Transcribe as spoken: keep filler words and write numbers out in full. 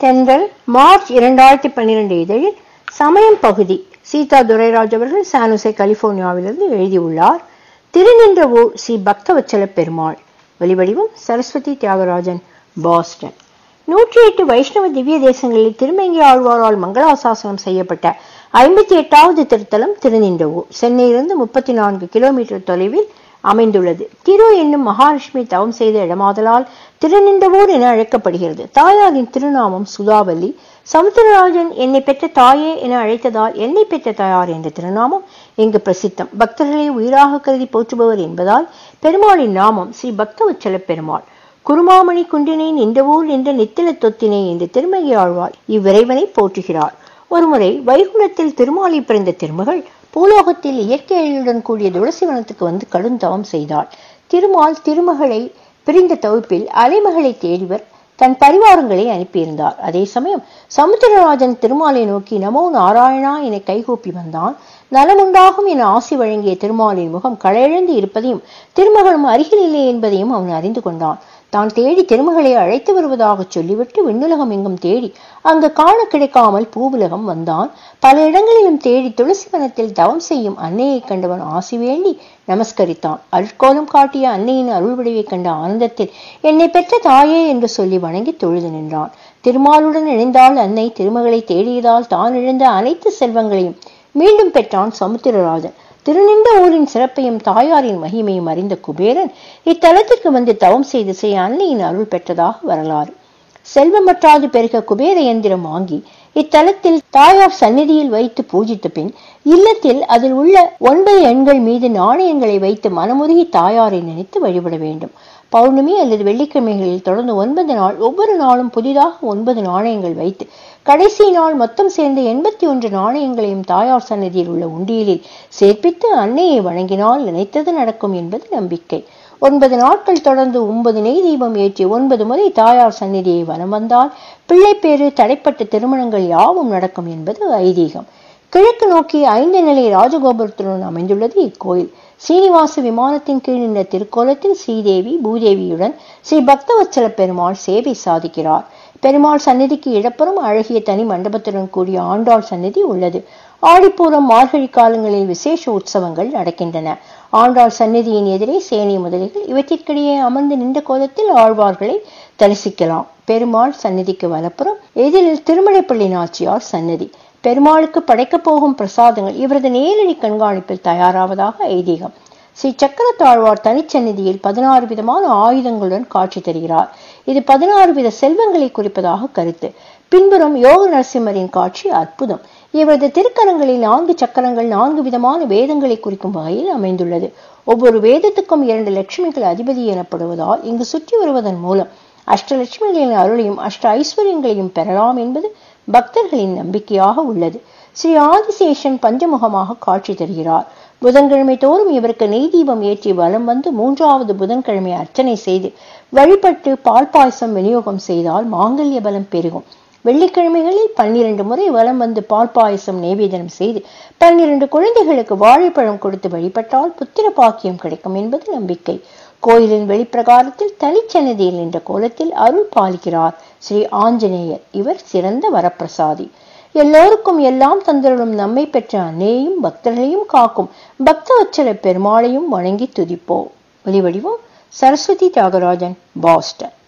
தென்றல் மார்ச் இரண்டாயிரத்தி பன்னிரண்டு இதழில் சமயம் பகுதி சீதா துரைராஜ் அவர்கள் சானுசே கலிபோர்னியாவிலிருந்து எழுதியுள்ளார். திருநின்ற ஊர் ஸ்ரீ பக்தவச்சல பெருமாள். ஒலிவடிவம் சரஸ்வதி தியாகராஜன், பாஸ்டன். நூற்றி எட்டு வைஷ்ணவ திவ்ய தேசங்களில் திருமங்கை ஆழ்வாரால் மங்களாசாசனம் செய்யப்பட்ட ஐம்பத்தி எட்டாவது திருத்தலம் திருநின்ற ஊர் சென்னையிலிருந்து முப்பத்தி நான்கு கிலோமீட்டர் தொலைவில் அமைந்துள்ளது. திரு என்னும் மகாலட்சுமி தவம் செய்த இடமாதலால் திருநின்றவூர் என அழைக்கப்படுகிறது. தாயாரின் திருநாமம் சுதாவல்லி. சமுத்திரராஜன் என்னை பெற்ற தாயே என அழைத்ததால் என்னை பெற்ற தாயார் என்ற திருநாமம் இங்கு பிரசித்தம். பக்தர்களை உயிராக கருதி போற்றுபவர் என்பதால் பெருமாளின் நாமம் ஸ்ரீ பக்தவச்சல பெருமாள். குருமாமணி குன்றினை நின்றவூர் என்ற நித்தில தொத்தினை என்று திருமங்கை ஆழ்வார் இவ்விறைவனை போற்றுகிறார். ஒருமுறை வைகுண்டத்தில் திருமாலை பிறந்த திருமகள் பூலோகத்தில் இயற்கை எழிலுடன் கூடிய துளசிவனத்துக்கு வந்து கடும் தவம் செய்தாள். திருமால் திருமகளை பிரிந்த தவிப்பில் அலைமகளை தேடிவர் தன் பரிவாரங்களை அனுப்பியிருந்தார். அதே சமயம் சமுத்திரராஜன் திருமாலை நோக்கி நமோ நாராயணா என கைகூப்பி வந்தான். நலமுண்டாகும் என ஆசி வழங்கிய திருமாலின் முகம் களையழந்து இருப்பதையும் திருமகளும் அருகில் இல்லை என்பதையும் அவன் அறிந்து கொண்டான். தான் தேடி திருமகளை அழைத்து வருவதாக சொல்லிவிட்டு விண்ணுலகம் எங்கும் தேடி அங்கு காண கிடைக்காமல் பூவுலகம் வந்தான். பல இடங்களிலும் தேடி துளசி வனத்தில் தவம் செய்யும் அன்னையை கண்டவன் ஆசி வேண்டி நமஸ்கரித்தான். அருட்கோலம் காட்டிய அன்னையின் அருள்விடைவை கண்ட ஆனந்தத்தில் என்னை பெற்ற தாயே என்று சொல்லி வணங்கி தொழுது நின்றான். திருமாலுடன் இணைந்தால் அன்னை திருமகளை தேடியதால் தான் இழந்த அனைத்து செல்வங்களையும் மீண்டும் பெற்றான் சமுத்திரராஜன். திருநின்ற ஊரின் சிறப்பையும் தாயாரின் மகிமையும் அறிந்த குபேரன் இத்தலத்திற்கு வந்து தவம் செய்து செய்ய அன்னையின் அருள் பெற்றதாக வரலாறு. செல்வமற்றாது பெருக குபேர எந்திரம் வாங்கி இத்தலத்தில் தாயார் சந்நிதியில் வைத்து பூஜித்த பின் இல்லத்தில் அதில் உள்ள ஒன்பது எண்கள் மீது நாணயங்களை வைத்து மனமுருகி தாயாரை நினைத்து வழிபட வேண்டும். பௌர்ணமி அல்லது வெள்ளிக்கிழமைகளில் தொடர்ந்து ஒன்பது நாள் ஒவ்வொரு நாளும் புதிதாக ஒன்பது நாணயங்கள் வைத்து கடைசி நாள் மொத்தம் சேர்ந்த எண்பத்தி ஒன்று நாணயங்களையும் தாயார் சன்னதியில் உள்ள உண்டியலில் சேர்ப்பித்து அன்னையை வணங்கினால் நினைத்தது நடக்கும் என்பது நம்பிக்கை. ஒன்பது நாட்கள் தொடர்ந்து ஒன்பது நெய் தீபம் ஏற்றி ஒன்பது முறை தாயார் சந்நிதியை வலம் வந்தால் பிள்ளைப்பேறு தடைப்பட்ட திருமணங்கள் யாவும் நடக்கும் என்பது ஐதீகம். கிழக்கு நோக்கி ஐந்து நிலை ராஜகோபுரத்துடன் அமைந்துள்ளது இக்கோயில். சீனிவாச விமானத்தின் கீழ் நின்ற திருக்கோலத்தில் ஸ்ரீதேவி பூதேவியுடன் ஸ்ரீ பக்தவச்சல பெருமாள் சேவை சாதிக்கிறார். பெருமாள் சந்நிதிக்கு இடப்புறம் அழகிய தனி மண்டபத்துடன் கூடிய ஆண்டாள் சந்நிதி உள்ளது. ஆடிப்பூரம் மார்கழி காலங்களில் விசேஷ உற்சவங்கள் நடக்கின்றன. ஆண்டாள் சந்நிதியின் எதிரே சேனை முதலிகள் இவற்றிற்கிடையே அமர்ந்து நின்ற கோலத்தில் ஆழ்வார்களை தரிசிக்கலாம். பெருமாள் சந்நிதிக்கு வலப்புறம் எதிரில் திருமலைப்பள்ளி நாச்சியார் சன்னதி. பெருமாளுக்கு படைக்கப் போகும் பிரசாதங்கள் இவரது நேரடி கண்காணிப்பில் தயாராவதாக ஐதீகம். ஸ்ரீ சக்கரத்தாழ்வார் தனிச்சந்நிதியில் பதினாறு விதமான ஆயுதங்களுடன் காட்சி தருகிறார். இது பதினாறு வித செல்வங்களை குறிப்பதாக கருத்து. பின்புறம் யோக நரசிம்மரின் காட்சி அற்புதம். இவரது திருக்கரங்களில் நான்கு சக்கரங்கள் நான்கு விதமான வேதங்களை குறிக்கும் வகையில் அமைந்துள்ளது. ஒவ்வொரு வேதத்துக்கும் இரண்டு லட்சுமிகள் அதிபதி எனப்படுவதால் இங்கு சுற்றி வருவதன் மூலம் அஷ்டலட்சுமிகளின் அருளையும் அஷ்ட ஐஸ்வர்யங்களையும் பெறலாம் என்பது பக்தர்களின் நம்பிக்கையாக உள்ளது. ஸ்ரீ ஆதிசேஷன் பஞ்சமுகமாக காட்சி தருகிறார். புதன்கிழமை தோறும் இவருக்கு நெய் தீபம் ஏற்றி வலம் வந்து மூன்றாவது புதன்கிழமை அர்ச்சனை செய்து வழிபட்டு பால் பாயசம் விநியோகம் செய்தால் மாங்கல்ய பலம் பெருகும். வெள்ளிக்கிழமைகளில் பன்னிரண்டு முறை வலம் வந்து பால் பாயசம் நைவேதனம் செய்து பன்னிரண்டு குழந்தைகளுக்கு வாழைப்பழம் கொடுத்து வழிபட்டால் புத்திர பாக்கியம் கிடைக்கும் என்பது நம்பிக்கை. கோயிலின் வெளிப்பிரகாரத்தில் தனிச்சன்னதியில் நின்ற கோலத்தில் அருள் பாலிக்கிறார் ஸ்ரீ ஆஞ்சநேயர். இவர் சிறந்த வரப்பிரசாதி. எல்லோருக்கும் எல்லாம் தந்தருளும் நம்மை பெற்ற அன்னையையும் பக்தர்களையும் காக்கும் பக்தவச்சல பெருமாளையும் வணங்கி துதிப்போம். ஒலிவடிவம் சரஸ்வதி தியாகராஜன், பாஸ்டன்.